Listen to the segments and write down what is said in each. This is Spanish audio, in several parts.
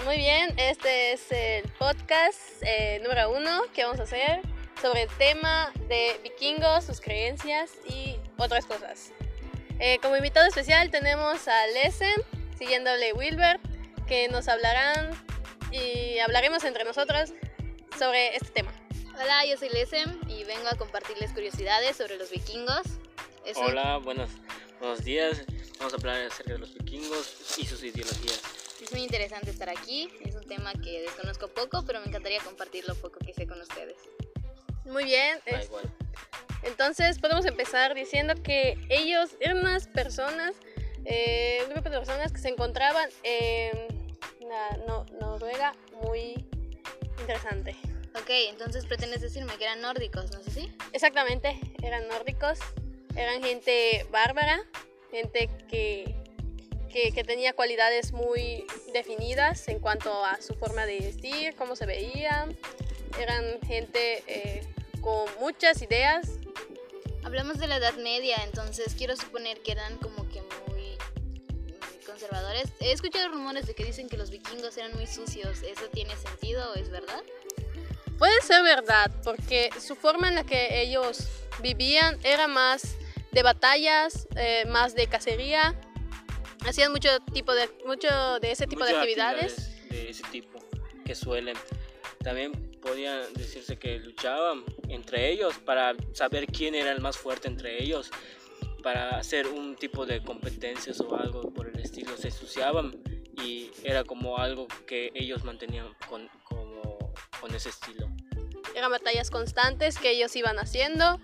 Muy bien, este es el podcast número 1 que vamos a hacer sobre el tema de vikingos, sus creencias y otras cosas. Como invitado especial tenemos a Lesen, siguiéndole Wilbert, que nos hablarán y hablaremos entre nosotros sobre este tema. Hola, yo soy Lesen y vengo a compartirles curiosidades sobre los vikingos. Hola, buenos días. Vamos a hablar acerca de los vikingos y sus ideologías. Es muy interesante estar aquí. Es un tema que desconozco poco, pero me encantaría compartir lo poco que sé con ustedes. Muy bien. Igual. Entonces podemos empezar diciendo que ellos eran unas personas, un grupo de personas que se encontraban en la Noruega, muy interesante. Ok, entonces pretendes decirme que eran nórdicos, ¿no es así? Exactamente, eran nórdicos, eran gente bárbara, gente que tenía cualidades muy definidas en cuanto a su forma de vestir, cómo se veía. Eran gente con muchas ideas. Hablamos de la Edad Media, entonces quiero suponer que eran como que muy conservadores. He escuchado rumores de que dicen que los vikingos eran muy sucios. ¿Eso tiene sentido o es verdad? Puede ser verdad, porque su forma en la que ellos vivían era más de batallas, más de cacería. Hacían mucho de ese tipo de actividades. De ese tipo que suelen. También podía decirse que luchaban entre ellos para saber quién era el más fuerte entre ellos, para hacer un tipo de competencias o algo por el estilo. Se ensuciaban y era como algo que ellos mantenían con ese estilo. Eran batallas constantes que ellos iban haciendo.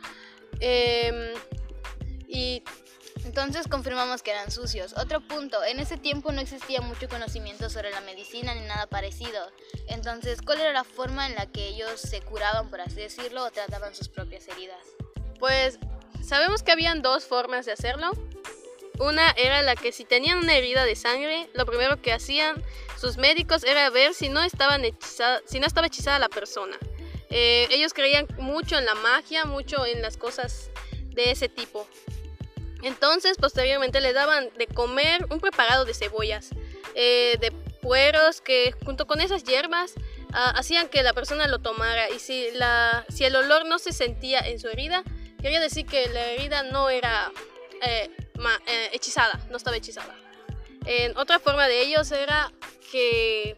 Y entonces confirmamos que eran sucios. Otro punto, en ese tiempo no existía mucho conocimiento sobre la medicina ni nada parecido. Entonces, ¿cuál era la forma en la que ellos se curaban, por así decirlo, o trataban sus propias heridas? Pues sabemos que habían dos formas de hacerlo. Una era la que si tenían una herida de sangre, lo primero que hacían sus médicos era ver si no estaba hechizada la persona. Ellos creían mucho en la magia, mucho en las cosas de ese tipo. Entonces, posteriormente le daban de comer un preparado de cebollas, de pueros, que junto con esas hierbas hacían que la persona lo tomara. Y si el olor no se sentía en su herida, quería decir que la herida no era hechizada, no estaba hechizada. Otra forma de ellos era que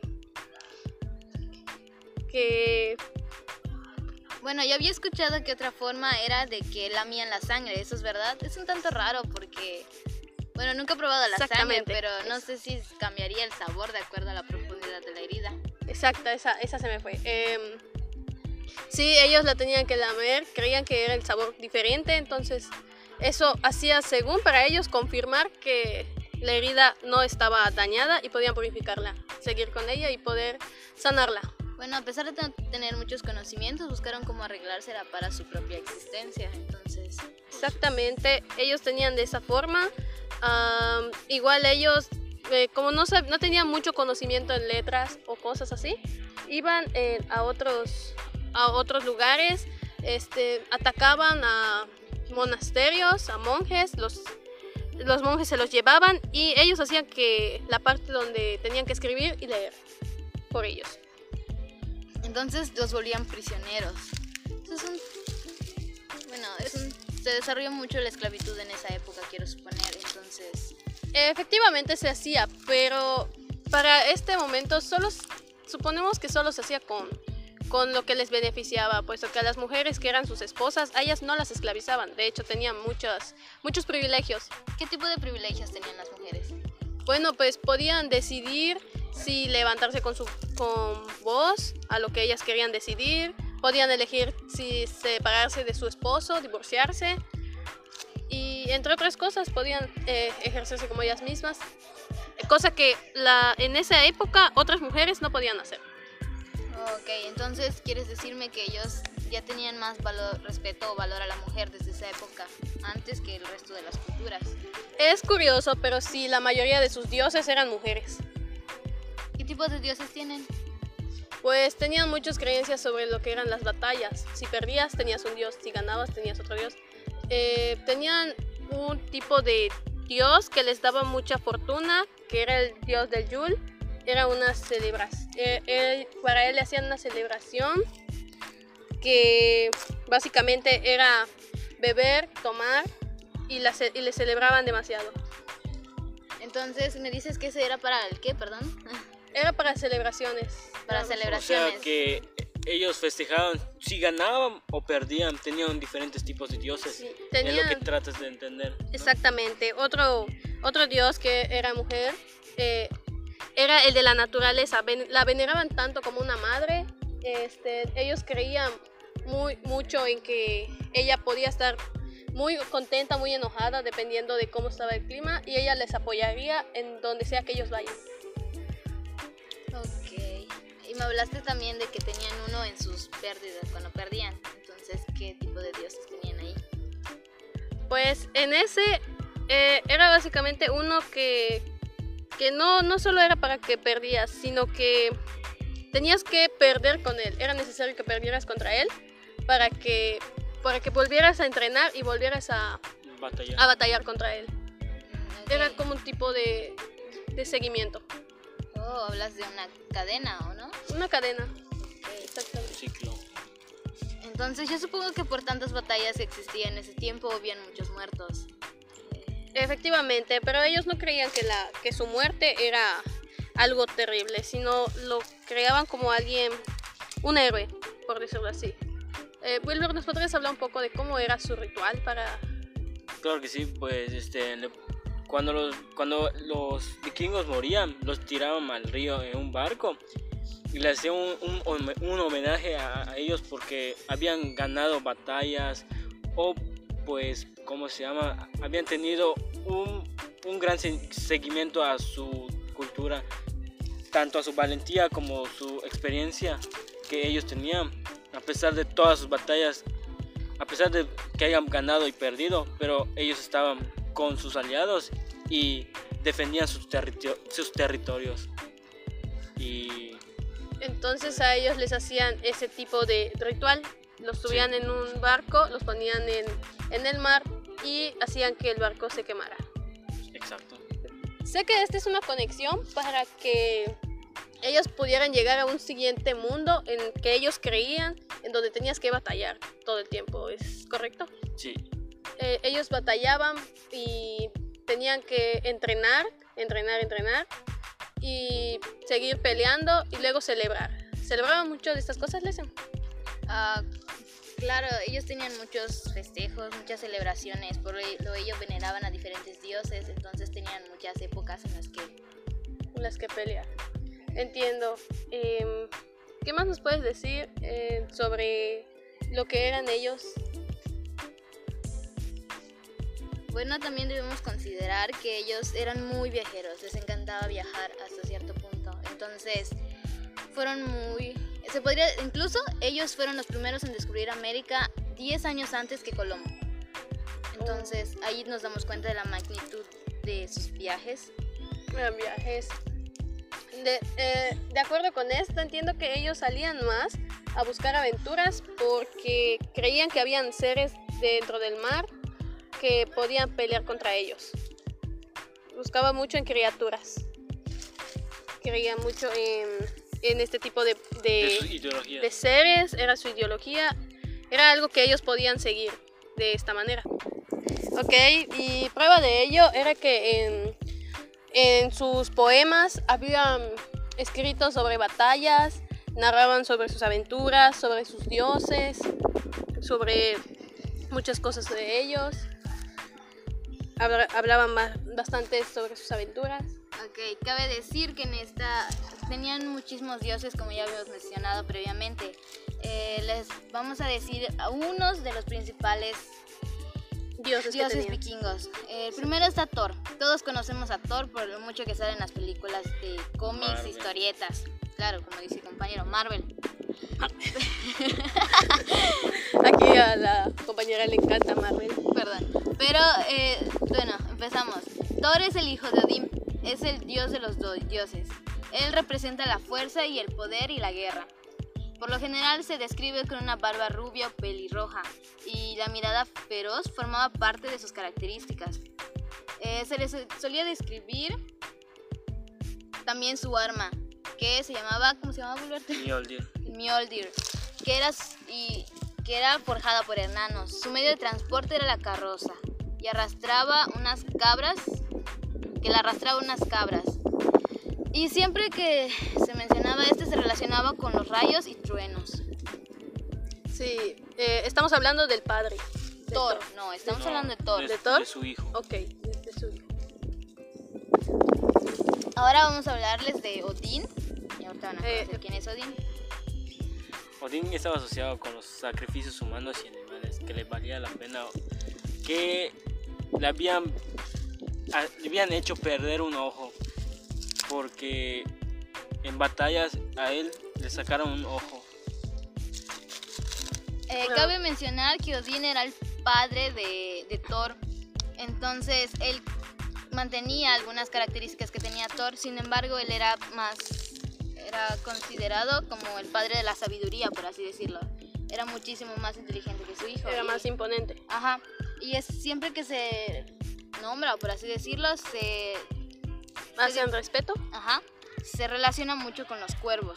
Bueno, yo había escuchado que otra forma era de que lamían la sangre, ¿eso es verdad? Es un tanto raro porque, bueno, nunca he probado la sangre, pero no sé si cambiaría el sabor de acuerdo a la profundidad de la herida. Exacto, esa se me fue. Sí, ellos la tenían que lamer, creían que era el sabor diferente, entonces eso hacía, según para ellos, confirmar que la herida no estaba dañada y podían purificarla, seguir con ella y poder sanarla. Bueno, a pesar de tener muchos conocimientos, buscaron cómo arreglársela para su propia existencia, entonces... Exactamente, ellos tenían de esa forma. Igual ellos, como no tenían mucho conocimiento en letras o cosas así, iban a otros lugares, atacaban a monasterios, a monjes, los monjes se los llevaban y ellos hacían que la parte donde tenían que escribir y leer por ellos. Entonces los volvían prisioneros. Se desarrolló mucho la esclavitud en esa época, quiero suponer, entonces... Efectivamente se hacía, pero para este momento suponemos que solo se hacía con lo que les beneficiaba, puesto que a las mujeres que eran sus esposas, a ellas no las esclavizaban, de hecho tenían muchos privilegios. ¿Qué tipo de privilegios tenían las mujeres? Bueno, pues podían decidir si levantarse con voz a lo que ellas querían decidir, podían elegir si separarse de su esposo, divorciarse y entre otras cosas podían ejercerse como ellas mismas, cosa que en esa época otras mujeres no podían hacer. Ok, entonces quieres decirme que ellos ya tenían más respeto o valor a la mujer desde esa época, antes que el resto de las culturas. Es curioso, pero sí, la mayoría de sus dioses eran mujeres. ¿Qué tipos de dioses tienen? Pues tenían muchas creencias sobre lo que eran las batallas. Si perdías, tenías un dios, si ganabas, tenías otro dios. Tenían un tipo de dios que les daba mucha fortuna, que era el dios del Yule. era una celebración. Para él le hacían una celebración que básicamente era beber, tomar y le celebraban demasiado. Entonces, ¿me dices que ese era para el qué, perdón? Era para celebraciones. Para O celebraciones. sea que ellos festejaban, si ganaban o perdían, tenían diferentes tipos de dioses. Sí, Es lo tenían- que tratas de entender, ¿no? Exactamente. Otro dios que era mujer era el de la naturaleza. La veneraban tanto como una madre. Ellos creían mucho en que ella podía estar muy contenta, muy enojada, dependiendo de cómo estaba el clima, y ella les apoyaría en donde sea que ellos vayan. Ok. Y me hablaste también de que tenían uno en sus pérdidas, cuando perdían. Entonces, ¿qué tipo de dioses tenían ahí? Pues en ese era básicamente uno que no solo era para que perdías, sino que tenías que perder con él. Era necesario que perdieras contra él para que volvieras a entrenar y volvieras a Batallar. batallar contra él. Ok. Era como un tipo de seguimiento. Oh, hablas de una cadena, ¿o no? Una cadena. Ok. Exactamente. Ciclo. Entonces, yo supongo que por tantas batallas que existían en ese tiempo, habían muchos muertos. Efectivamente, pero ellos no creían que su muerte era algo terrible, sino lo creaban como alguien, un héroe, por decirlo así. Wilber, ¿nos podrías hablar un poco de cómo era su ritual para...? Claro que sí, pues cuando los vikingos morían, los tiraban al río en un barco y le hacían un homenaje a ellos porque habían ganado batallas o pues, ¿cómo se llama? Habían tenido un gran seguimiento a su cultura, tanto a su valentía como su experiencia que ellos tenían, a pesar de todas sus batallas, a pesar de que hayan ganado y perdido, pero ellos estaban con sus aliados y defendían sus territorios. Y Entonces a ellos les hacían ese tipo de ritual, los subían Sí. en un barco, los ponían en el mar y hacían que el barco se quemara. exacto. Sé que esta es una conexión para que ellos pudieran llegar a un siguiente mundo en que ellos creían, en donde tenías que batallar todo el tiempo, ¿es correcto? Sí. Ellos batallaban y tenían que entrenar y seguir peleando y luego celebrar. ¿Celebraban mucho de estas cosas, Lesen? Claro, ellos tenían muchos festejos, muchas celebraciones, por lo ellos veneraban a diferentes dioses, entonces tenían muchas épocas en Las que pelear. Entiendo. ¿Qué más nos puedes decir sobre lo que eran ellos? Bueno, también debemos considerar que ellos eran muy viajeros, les encantaba viajar hasta cierto punto, entonces incluso ellos fueron los primeros en descubrir América 10 años antes que Colombo. Entonces ahí nos damos cuenta de la magnitud de sus viajes. Eran viajes. De acuerdo con esto, entiendo que ellos salían más a buscar aventuras porque creían que habían seres dentro del mar que podían pelear contra ellos. Buscaban mucho en criaturas. Creían mucho en este tipo De su ideología. de seres, era su ideología, era algo que ellos podían seguir de esta manera. Ok, y prueba de ello era que en sus poemas habían escrito sobre batallas, narraban sobre sus aventuras, sobre sus dioses, sobre muchas cosas de ellos. Hablaban bastante sobre sus aventuras. Ok, cabe decir que en esta tenían muchísimos dioses, como ya habíamos mencionado previamente. Les vamos a decir a unos de los principales Dioses que tenían. vikingos. El primero está Thor. Todos conocemos a Thor por lo mucho que sale en las películas de cómics, Marvel. historietas. Claro, como dice el compañero, Marvel. Aquí a la compañera le encanta Marvel. Perdón. Pero, bueno, empezamos. Thor es el hijo de Odín. Es el dios de los dioses. Él representa la fuerza y el poder y la guerra. Por lo general se describe con una barba rubia o pelirroja y la mirada feroz formaba parte de sus características. Se les solía describir también su arma, que se llamaba, ¿cómo se llamaba, Bulberte? Mjolnir. Mjolnir, que era forjada por enanos. Su medio de transporte era la carroza y arrastraba unas cabras, Y siempre que se mencionaba se relacionaba con los rayos y truenos. Sí, estamos hablando del padre. de Thor, no, estamos hablando de Thor. ¿De Thor? De su hijo. Ok, de su hijo. Ahora vamos a hablarles de Odín. Y ahorita van a conocer quién es Odín. Odín estaba asociado con los sacrificios humanos y animales, que le valía la pena, que le habían hecho perder un ojo, porque en batallas a él le sacaron un ojo. Cabe mencionar que Odín era el padre de Thor, entonces él mantenía algunas características que tenía Thor, sin embargo él era considerado como el padre de la sabiduría, por así decirlo. Era muchísimo más inteligente que su hijo. Era más imponente. Ajá, y es siempre que se nombra, por así decirlo, ¿Hacen respeto? Ajá, se relaciona mucho con los cuervos.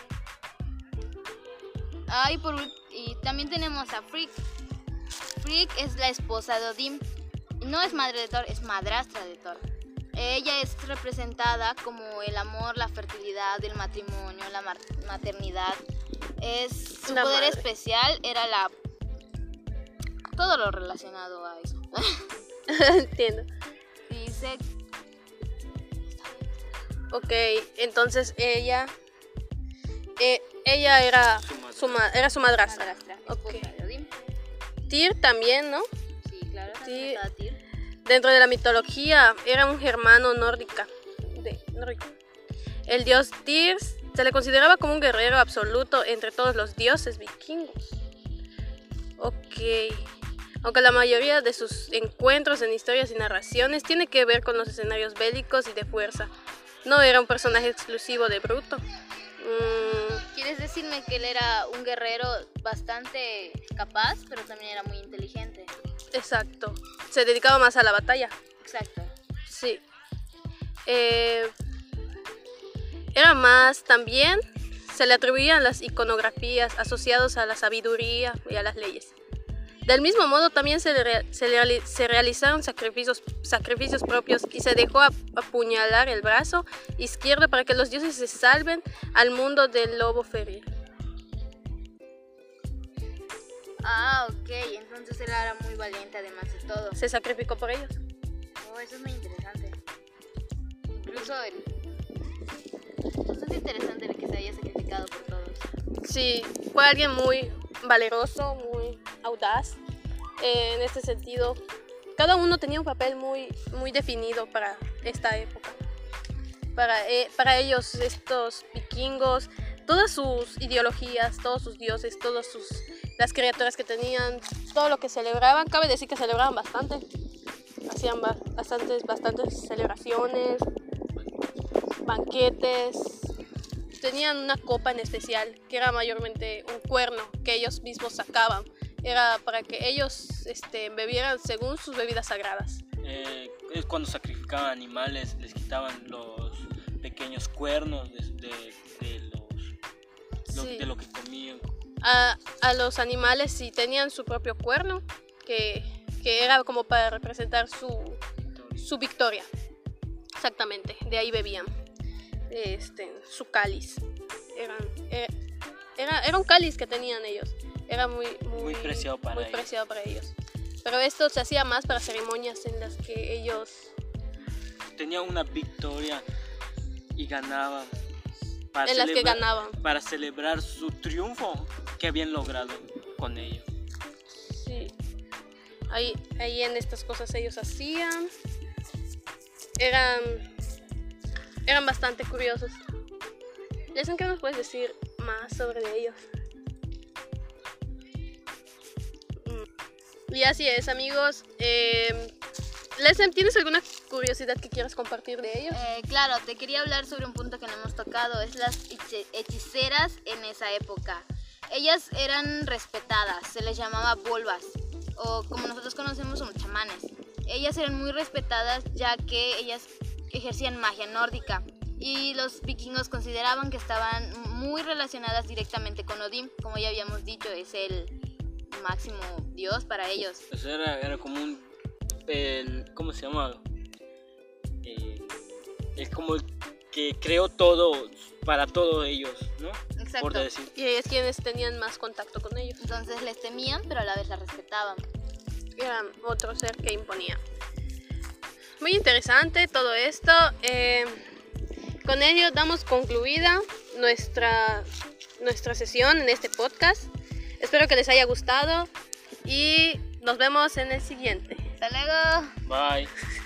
Y también tenemos a Frigg. Frigg es la esposa de Odín. No es madre de Thor, es madrastra de Thor. Ella es representada como el amor, la fertilidad, el matrimonio, la maternidad. Su poder especial era todo lo relacionado a eso. Entiendo. Dice... Ok, entonces ella era su madrastra. Ok. Esposa de Odín. Tyr también, ¿no? Sí, claro. Tyr. Estaba Tyr. Dentro de la mitología era un germano nórdico. El dios Tyr se le consideraba como un guerrero absoluto entre todos los dioses vikingos. Ok. Aunque la mayoría de sus encuentros en historias y narraciones tiene que ver con los escenarios bélicos y de fuerza. No era un personaje exclusivo de Bruto. ¿Quieres decirme que él era un guerrero bastante capaz, pero también era muy inteligente? Exacto. Se dedicaba más a la batalla. Exacto. Sí. Era más también, se le atribuían las iconografías asociadas a la sabiduría y a las leyes. Del mismo modo también se realizaron sacrificios propios y se dejó apuñalar el brazo izquierdo para que los dioses se salven al mundo del lobo feral. Ah, ok, entonces él era muy valiente además de todo. Se sacrificó por ellos. Oh, eso es muy interesante. Incluso bastante interesante el que se haya sacrificado por todos. Sí, fue alguien muy valeroso, muy audaz. En este sentido, cada uno tenía un papel muy las para esta época. Para ellos, estos vikingos, todas sus ideologías, todos sus dioses, las criaturas que tenían, todo lo que celebraban, cabe decir que celebraban bastante. Hacían bastantes celebraciones, banquetes. Tenían una copa en especial, que era mayormente un cuerno que ellos mismos sacaban. Era para que ellos bebieran según sus bebidas sagradas. Es cuando sacrificaban animales, les quitaban los pequeños cuernos de lo que comían. A los animales sí tenían su propio cuerno, que era como para representar su victoria. Exactamente, de ahí bebían. Su cáliz. Era un cáliz que tenían ellos. Era muy preciado para ellos. Pero esto se hacía más para ceremonias en las que ellos tenían una victoria y ganaban. Para celebrar su triunfo que habían logrado con ellos. Sí. Ahí en estas cosas ellos hacían. Eran bastante curiosos. Lesen, ¿qué nos puedes decir más sobre ellos? Y así es, amigos. Lesen, ¿tienes alguna curiosidad que quieras compartir de ellos? Claro, te quería hablar sobre un punto que no hemos tocado. Es las hechiceras en esa época. Ellas eran respetadas, se les llamaba volvas, o como nosotros conocemos como chamanes. Ellas eran muy respetadas ya que ellas ejercían magia nórdica. y los vikingos consideraban que estaban muy relacionadas directamente con Odín. Como ya habíamos dicho, es el máximo dios para ellos. Eso era como ¿cómo se llama? Es como el que creó todo para todos ellos, ¿no? Exacto. Por decir. Y es quienes tenían más contacto con ellos. Entonces les temían, pero a la vez la respetaban. Era otro ser que imponía. Muy interesante todo esto. Con ello damos concluida nuestra sesión en este podcast. Espero que les haya gustado y nos vemos en el siguiente. Hasta luego. Bye.